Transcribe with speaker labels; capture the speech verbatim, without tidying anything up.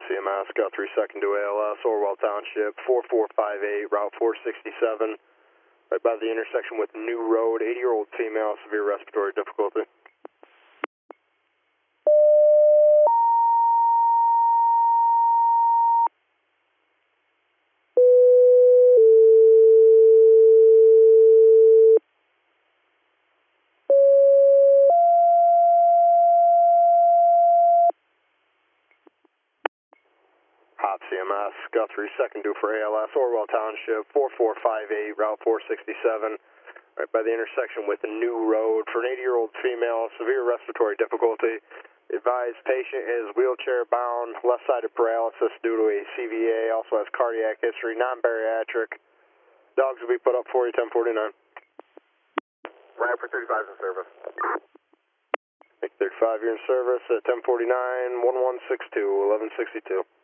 Speaker 1: C M S, got three second to A L S, Orwell Township, four four five eight, Route four sixty-seven, right by the intersection with New Road, eighty-year-old female, severe respiratory difficulty. Hot C M S, got three second due for A L S, Orwell Township, four four five eight, Route four sixty-seven, right by the intersection with the New Road for an eighty-year-old female, severe respiratory difficulty. Advised patient is wheelchair bound, left-sided paralysis due to a C V A, also has cardiac history, non-bariatric. Dogs will be put up for you, ten forty-nine.
Speaker 2: Right for thirty-five in service.
Speaker 1: thirty-five, you're in service at ten forty-nine, one one six two, eleven sixty-two.